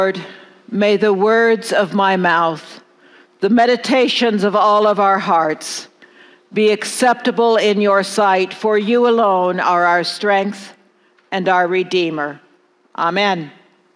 Lord, may the words of my mouth, the meditations of all of our hearts, be acceptable in your sight, for you alone are our strength and our Redeemer. Amen.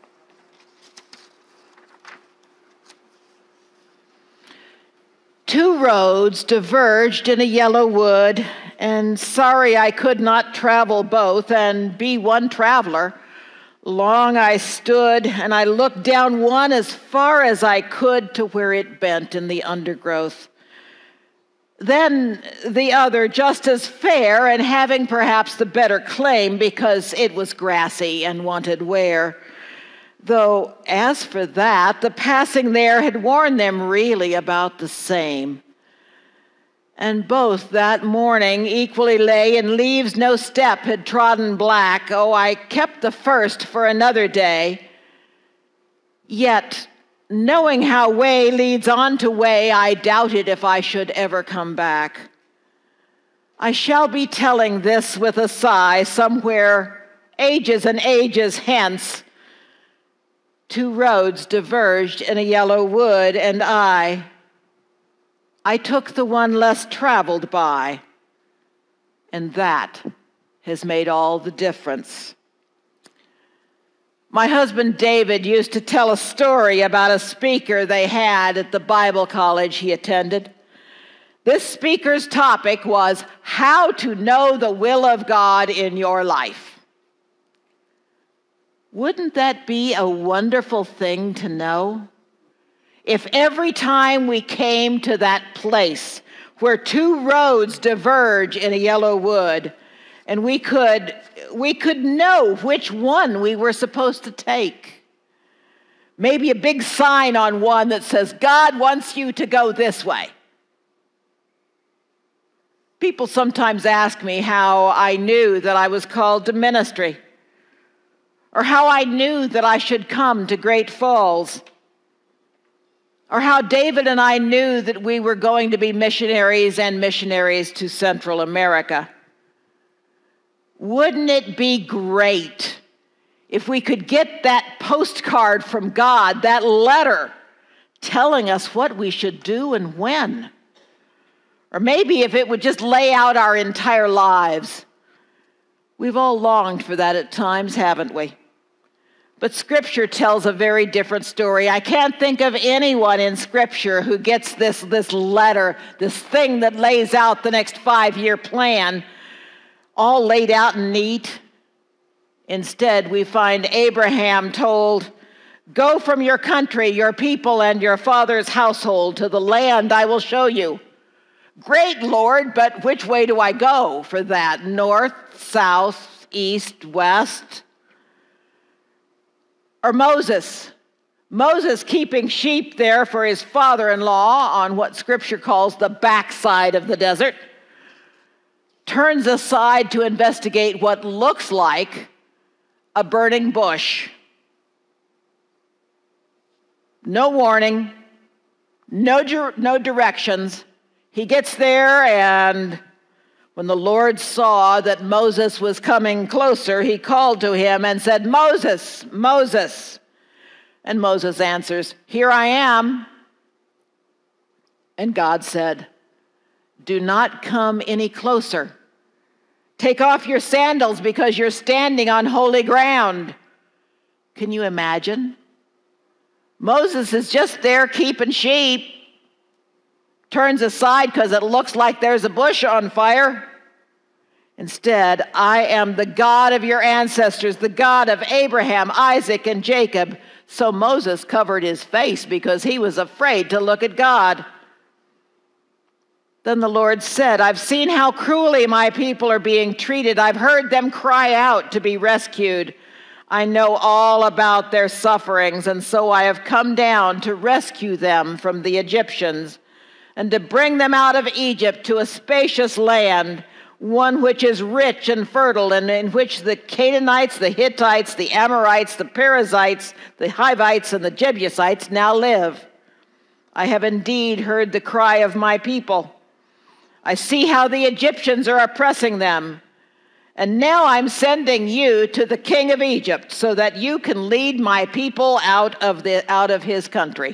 Two roads diverged in a yellow wood, and sorry I could not travel both and be one traveler. Long I stood, and I looked down one as far as I could to where it bent in the undergrowth. Then the other, just as fair, and having perhaps the better claim because it was grassy and wanted wear. Though, as for that, the passing there had worn them really about the same. And both that morning equally lay in leaves no step had trodden black. Oh, I kept the first for another day. Yet, knowing how way leads on to way, I doubted if I should ever come back. I shall be telling this with a sigh somewhere ages and ages hence. Two roads diverged in a yellow wood, and I took the one less traveled by, and that has made all the difference. My husband David used to tell a story about a speaker they had at the Bible college he attended. This speaker's topic was how to know the will of God in your life. Wouldn't that be a wonderful thing to know? If every time we came to that place where two roads diverge in a yellow wood, and we could know which one we were supposed to take. Maybe a big sign on one that says, God wants you to go this way. People sometimes ask me how I knew that I was called to ministry, or how I knew that I should come to Great Falls, or how David and I knew that we were going to be missionaries and missionaries to Central America. Wouldn't it be great if we could get that postcard from God, that letter, telling us what we should do and when? Or maybe if it would just lay out our entire lives. We've all longed for that at times, haven't we? But Scripture tells a very different story. I can't think of anyone in Scripture who gets this letter, this thing that lays out the next 5-year plan, all laid out and neat. Instead, we find Abraham told, "Go from your country, your people, and your father's household to the land I will show you." Great, Lord, but which way do I go for that? North, south, east, west? Or Moses keeping sheep there for his father-in-law on what Scripture calls the backside of the desert, turns aside to investigate what looks like a burning bush. No warning, no directions. He gets there, and when the Lord saw that Moses was coming closer, he called to him and said, "Moses, Moses." And Moses answers, "Here I am." And God said, "Do not come any closer. Take off your sandals because you're standing on holy ground." Can you imagine? Moses is just there keeping sheep. Turns aside because it looks like there's a bush on fire. Instead, "I am the God of your ancestors, the God of Abraham, Isaac, and Jacob." So Moses covered his face because he was afraid to look at God. Then the Lord said, "I've seen how cruelly my people are being treated. I've heard them cry out to be rescued. I know all about their sufferings, and so I have come down to rescue them from the Egyptians and to bring them out of Egypt to a spacious land, one which is rich and fertile, and in which the Canaanites, the Hittites, the Amorites, the Perizzites, the Hivites, and the Jebusites now live. I have indeed heard the cry of my people. I see how the Egyptians are oppressing them, And now I'm sending you to the king of Egypt so that you can lead my people out of his country.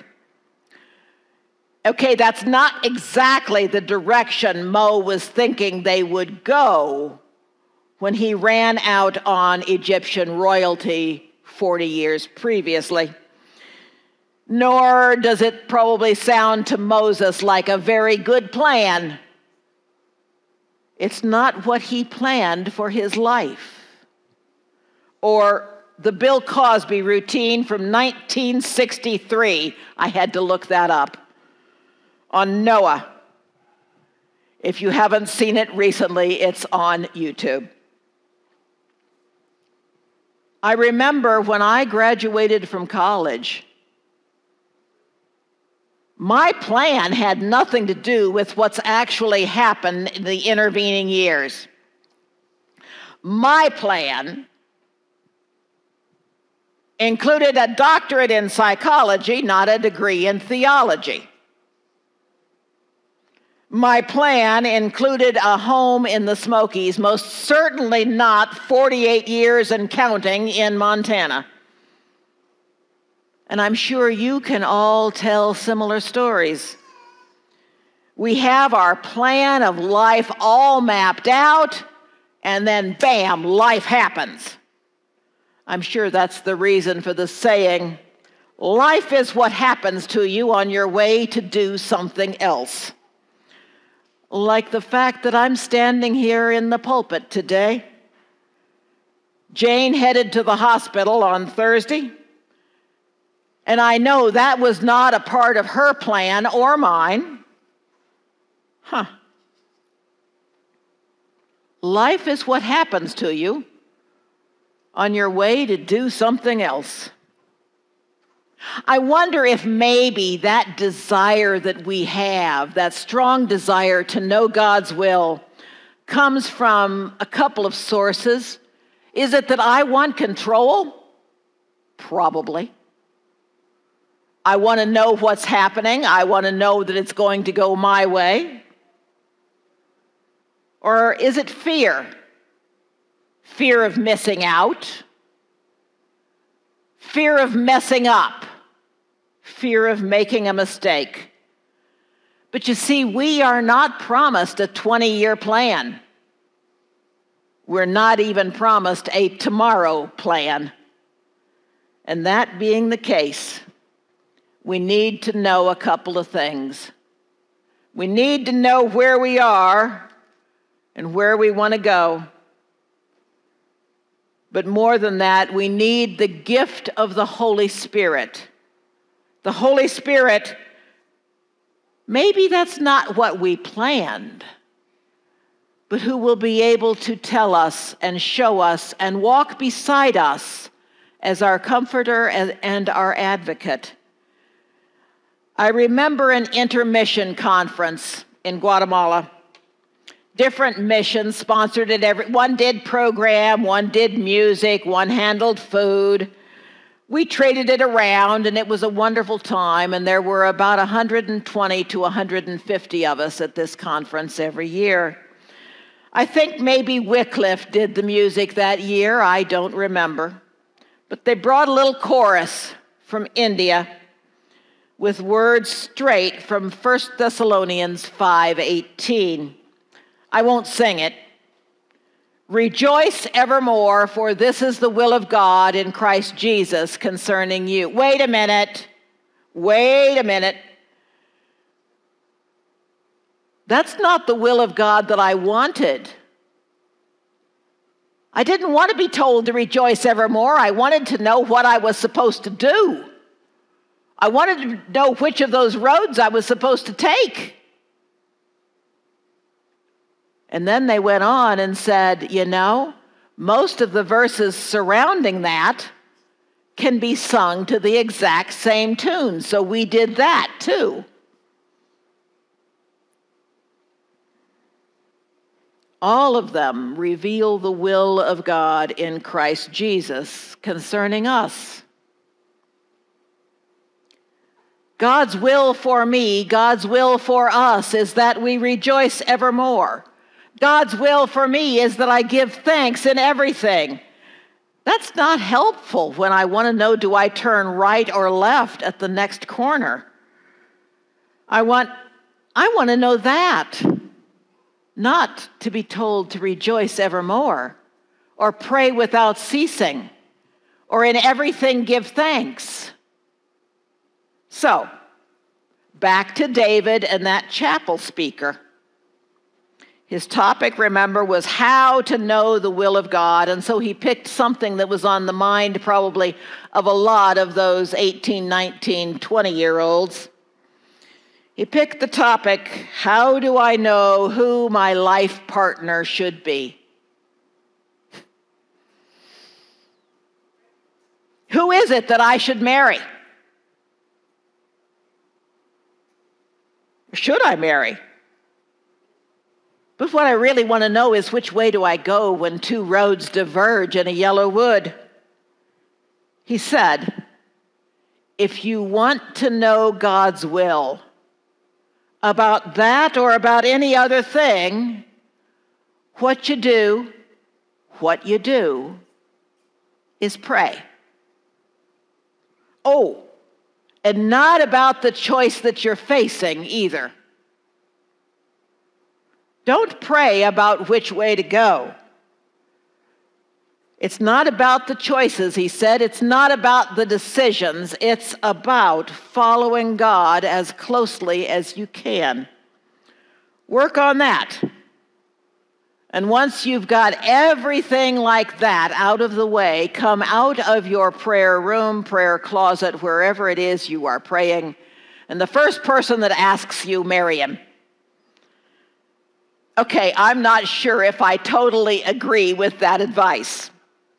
Okay, that's not exactly the direction Mo was thinking they would go when he ran out on Egyptian royalty 40 years previously. Nor does it probably sound to Moses like a very good plan. It's not what he planned for his life. Or the Bill Cosby routine from 1963, I had to look that up, on Noah. If you haven't seen it recently, it's on YouTube. I remember when I graduated from college, my plan had nothing to do with what's actually happened in the intervening years. My plan included a doctorate in psychology, not a degree in theology. My plan included a home in the Smokies, most certainly not 48 years and counting in Montana. And I'm sure you can all tell similar stories. We have our plan of life all mapped out, and then bam, life happens. I'm sure that's the reason for the saying, life is what happens to you on your way to do something else. Like the fact that I'm standing here in the pulpit today. Jane headed to the hospital on Thursday, and I know that was not a part of her plan or mine. Life is what happens to you on your way to do something else. I wonder if maybe that desire that we have, that strong desire to know God's will, comes from a couple of sources. Is it that I want control? Probably. I want to know what's happening. I want to know that it's going to go my way. Or is it fear? Fear of missing out? Fear of messing up, fear of making a mistake. But you see, we are not promised a 20-year plan. We're not even promised a tomorrow plan. And that being the case, we need to know a couple of things. We need to know where we are and where we want to go. But more than that, we need the gift of the Holy Spirit. The Holy Spirit, maybe that's not what we planned, but who will be able to tell us and show us and walk beside us as our comforter and our advocate. I remember an intermission conference in Guatemala. Different missions sponsored it. One did program, one did music, one handled food. We traded it around, and it was a wonderful time, and there were about 120 to 150 of us at this conference every year. I think maybe Wycliffe did the music that year. I don't remember. But they brought a little chorus from India with words straight from 1 Thessalonians 5:18. I won't sing it. Rejoice evermore, for this is the will of God in Christ Jesus concerning you. Wait a minute. That's not the will of God that I wanted. I didn't want to be told to rejoice evermore. I wanted to know what I was supposed to do. I wanted to know which of those roads I was supposed to take. And then they went on and said, most of the verses surrounding that can be sung to the exact same tune. So we did that too. All of them reveal the will of God in Christ Jesus concerning us. God's will for me, God's will for us is that we rejoice evermore. God's will for me is that I give thanks in everything. That's not helpful when I want to know, do I turn right or left at the next corner? I want to know that, not to be told to rejoice evermore, or pray without ceasing, or in everything give thanks. So, back to David and that chapel speaker. His topic, remember, was how to know the will of God, and so he picked something that was on the mind probably of a lot of those 18, 19, 20-year-olds. He picked the topic, how do I know who my life partner should be? Who is it that I should marry? Or should I marry? But what I really want to know is, which way do I go when two roads diverge in a yellow wood? He said, if you want to know God's will about that or about any other thing, what you do is pray. Oh, and not about the choice that you're facing either. Don't pray about which way to go. It's not about the choices, he said. It's not about the decisions. It's about following God as closely as you can. Work on that. And once you've got everything like that out of the way, come out of your prayer room, prayer closet, wherever it is you are praying, and the first person that asks you, marry him. Okay, I'm not sure if I totally agree with that advice.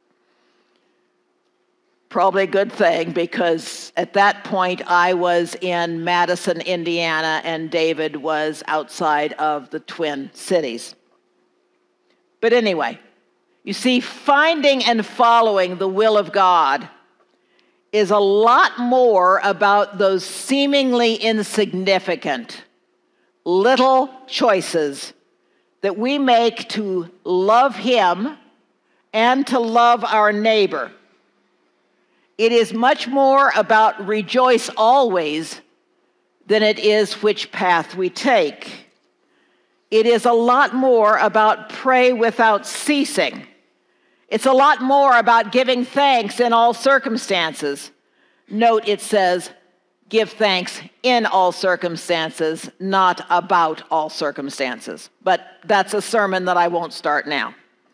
Probably a good thing, because at that point I was in Madison, Indiana, and David was outside of the Twin Cities. But anyway, you see, finding and following the will of God is a lot more about those seemingly insignificant little choices that we make to love Him and to love our neighbor. It is much more about rejoice always than it is which path we take. It is a lot more about pray without ceasing. It's a lot more about giving thanks in all circumstances. Note it says, give thanks in all circumstances, not about all circumstances. But that's a sermon that I won't start now.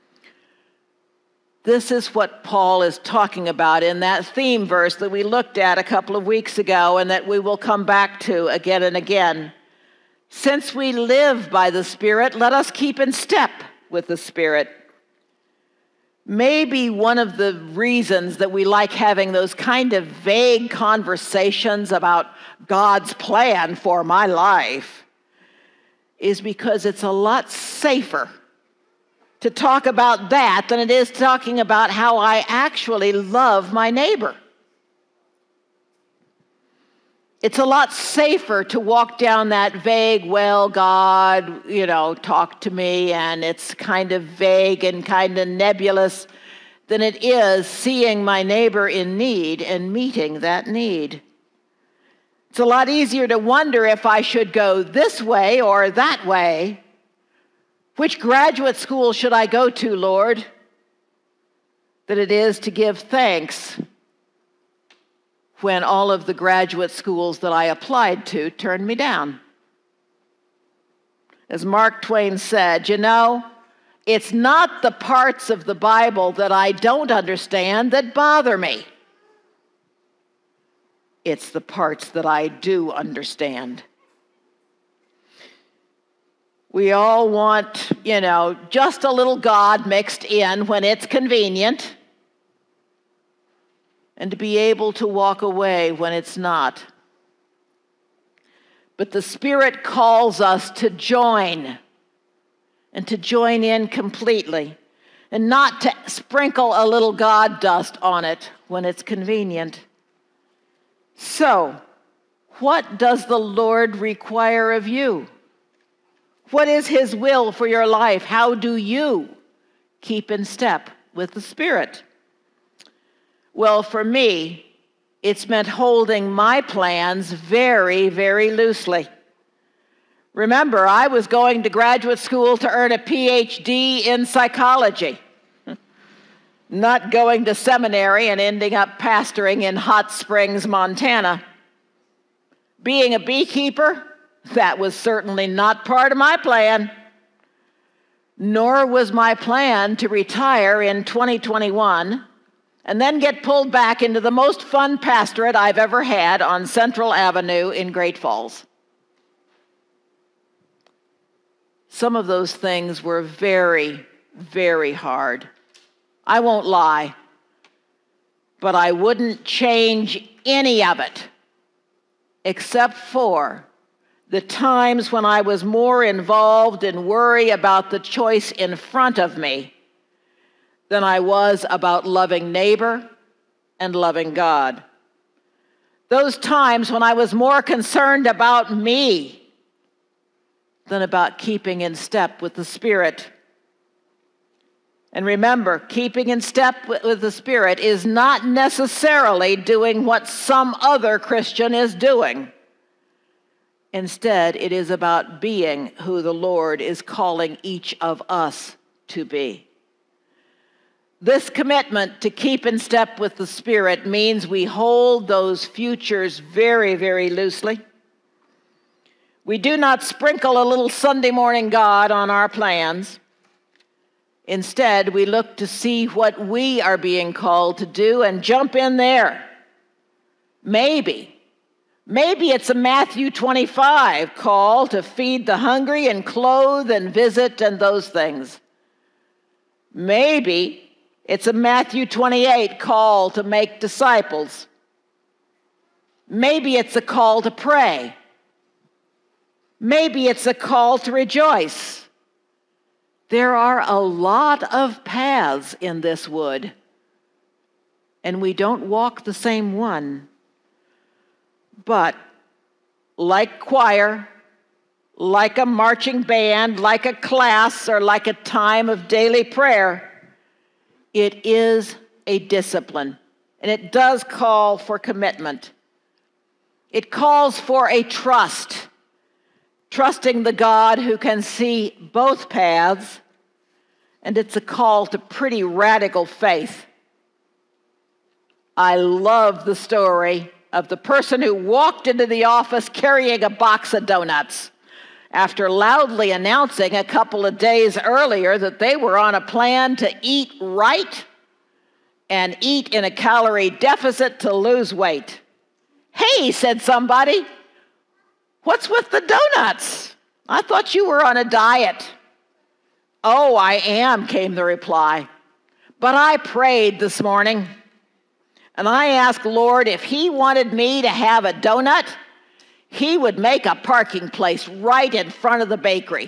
This is what Paul is talking about in that theme verse that we looked at a couple of weeks ago and that we will come back to again and again. Since we live by the Spirit, let us keep in step with the Spirit. Maybe one of the reasons that we like having those kind of vague conversations about God's plan for my life is because it's a lot safer to talk about that than it is talking about how I actually love my neighbor. It's a lot safer to walk down that vague, well, God, talk to me, and it's kind of vague and kind of nebulous, than it is seeing my neighbor in need and meeting that need. It's a lot easier to wonder if I should go this way or that way. Which graduate school should I go to, Lord? Than it is to give thanks when all of the graduate schools that I applied to turned me down. As Mark Twain said, it's not the parts of the Bible that I don't understand that bother me. It's the parts that I do understand. We all want, just a little God mixed in when it's convenient, and to be able to walk away when it's not. But the Spirit calls us to join, and to join in completely, and not to sprinkle a little God dust on it when it's convenient. So, what does the Lord require of you? What is His will for your life? How do you keep in step with the Spirit? Well, for me, it's meant holding my plans very, very loosely. Remember, I was going to graduate school to earn a PhD in psychology, not going to seminary and ending up pastoring in Hot Springs, Montana. Being a beekeeper, that was certainly not part of my plan, nor was my plan to retire in 2021 and then get pulled back into the most fun pastorate I've ever had on Central Avenue in Great Falls. Some of those things were very, very hard. I won't lie, but I wouldn't change any of it except for the times when I was more involved in worry about the choice in front of me than I was about loving neighbor and loving God. Those times when I was more concerned about me than about keeping in step with the Spirit. And remember, keeping in step with the Spirit is not necessarily doing what some other Christian is doing. Instead, it is about being who the Lord is calling each of us to be. This commitment to keep in step with the Spirit means we hold those futures very, very loosely. We do not sprinkle a little Sunday morning God on our plans. Instead, we look to see what we are being called to do and jump in there. Maybe it's a Matthew 25 call to feed the hungry and clothe and visit and those things. Maybe it's a Matthew 28 call to make disciples. Maybe it's a call to pray. Maybe it's a call to rejoice. There are a lot of paths in this wood, and we don't walk the same one. But like choir, like a marching band, like a class, or like a time of daily prayer, it is a discipline, and it does call for commitment. It calls for a trust. Trusting the God who can see both paths, and it's a call to pretty radical faith. I love the story of the person who walked into the office carrying a box of donuts after loudly announcing a couple of days earlier that they were on a plan to eat right and eat in a calorie deficit to lose weight. "Hey," said somebody, "what's with the donuts? I thought you were on a diet." "Oh, I am," came the reply. "But I prayed this morning, and I asked Lord if He wanted me to have a donut, He would make a parking place right in front of the bakery."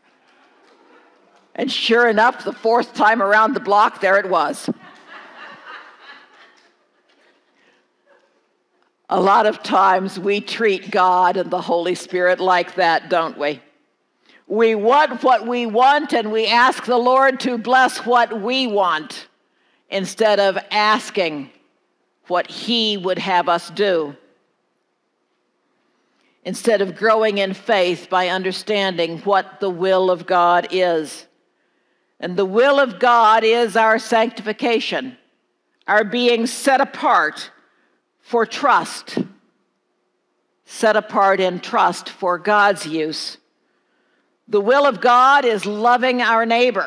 And sure enough, the fourth time around the block, there it was. A lot of times we treat God and the Holy Spirit like that, don't we? We want what we want, and we ask the Lord to bless what we want instead of asking what He would have us do. Instead of growing in faith by understanding what the will of God is. And the will of God is our sanctification, our being set apart for trust, set apart in trust for God's use. The will of God is loving our neighbor,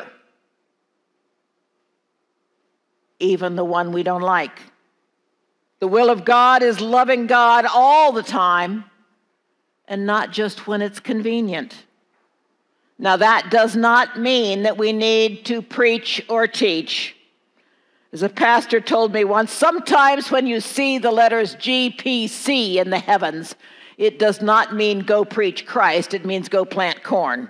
even the one we don't like. The will of God is loving God all the time and not just when it's convenient. Now, that does not mean that we need to preach or teach. As a pastor told me once, sometimes when you see the letters GPC in the heavens, it does not mean go preach Christ, it means go plant corn.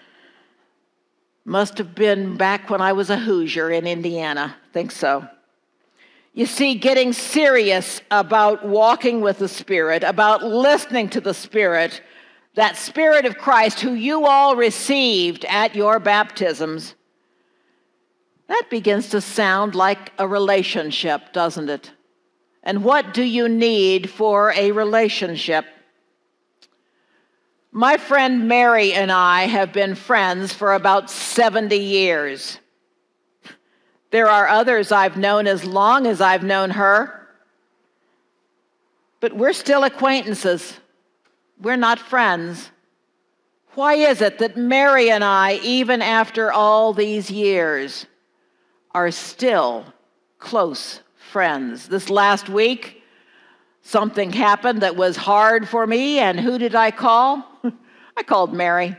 Must have been back when I was a Hoosier in Indiana. Think so. You see, getting serious about walking with the Spirit, about listening to the Spirit, that Spirit of Christ who you all received at your baptisms, that begins to sound like a relationship, doesn't it? And what do you need for a relationship? My friend Mary and I have been friends for about 70 years. There are others I've known as long as I've known her, but we're still acquaintances. We're not friends. Why is it that Mary and I, even after all these years, are still close friends? This last week, something happened that was hard for me, and who did I call? I called Mary.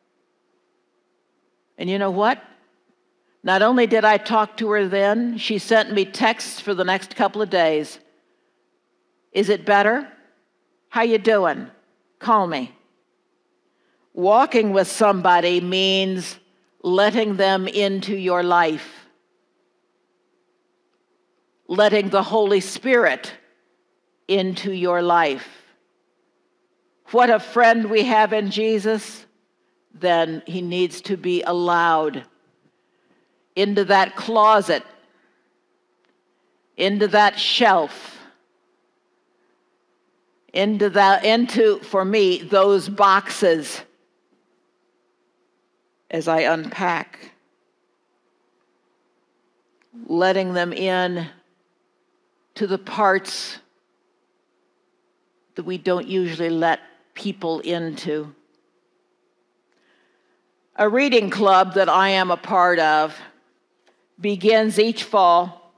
And you know what? Not only did I talk to her then, she sent me texts for the next couple of days. Is it better? How you doing? Call me. Walking with somebody means letting them into your life. Letting the Holy Spirit into your life. What a friend we have in Jesus, then he needs to be allowed into that closet, into that shelf, into, for me, those boxes as I unpack, letting them in to the parts that we don't usually let people into. A reading club that I am a part of begins each fall.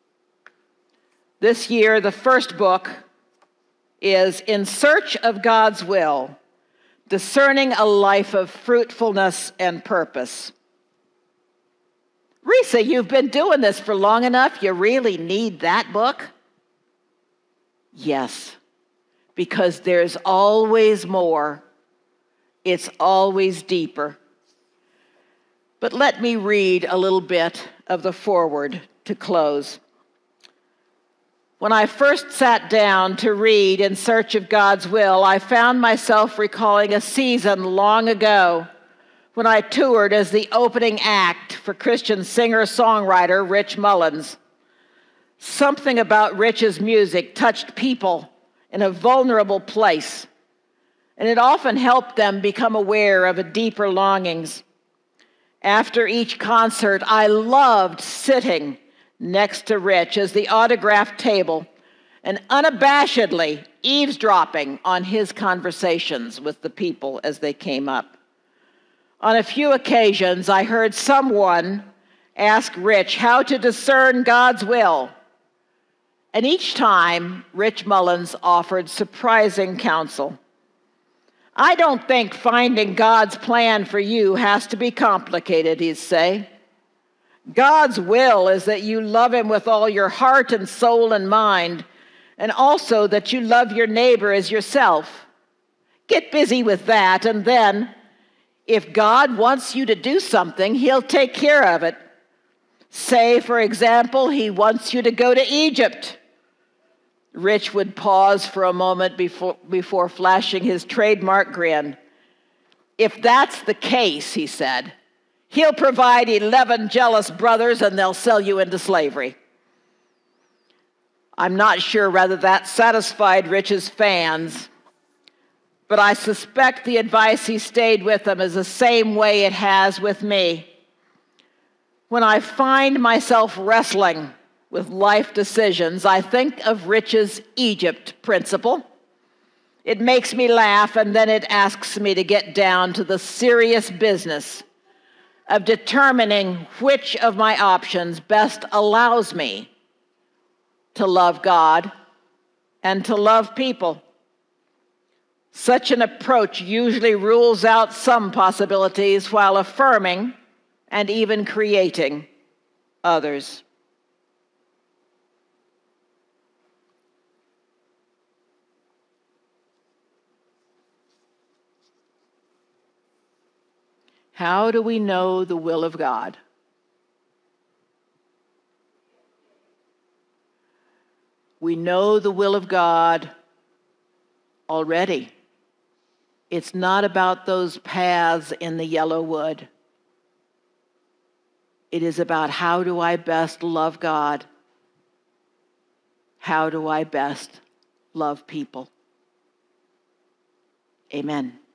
This year, the first book is In Search of God's Will, Discerning a Life of Fruitfulness and Purpose. Risa, you've been doing this for long enough. You really need that book? Yes, because there's always more. It's always deeper. But let me read a little bit of the foreword to close. When I first sat down to read In Search of God's Will, I found myself recalling a season long ago when I toured as the opening act for Christian singer-songwriter Rich Mullins. Something about Rich's music touched people in a vulnerable place, and it often helped them become aware of deeper longings. After each concert, I loved sitting next to Rich as the autograph table and unabashedly eavesdropping on his conversations with the people as they came up. On a few occasions, I heard someone ask Rich how to discern God's will. And each time, Rich Mullins offered surprising counsel. I don't think finding God's plan for you has to be complicated, he'd say. God's will is that you love him with all your heart and soul and mind, and also that you love your neighbor as yourself. Get busy with that, and then, if God wants you to do something, he'll take care of it. Say, for example, he wants you to go to Egypt. Rich would pause for a moment before flashing his trademark grin. If that's the case, he said, he'll provide 11 jealous brothers and they'll sell you into slavery. I'm not sure whether that satisfied Rich's fans, but I suspect the advice he stayed with them is the same way it has with me. When I find myself wrestling with life decisions, I think of Rich's Egypt principle. It makes me laugh, and then it asks me to get down to the serious business of determining which of my options best allows me to love God and to love people. Such an approach usually rules out some possibilities while affirming and even creating others. How do we know the will of God? We know the will of God already. It's not about those paths in the yellow wood. It is about, how do I best love God? How do I best love people? Amen.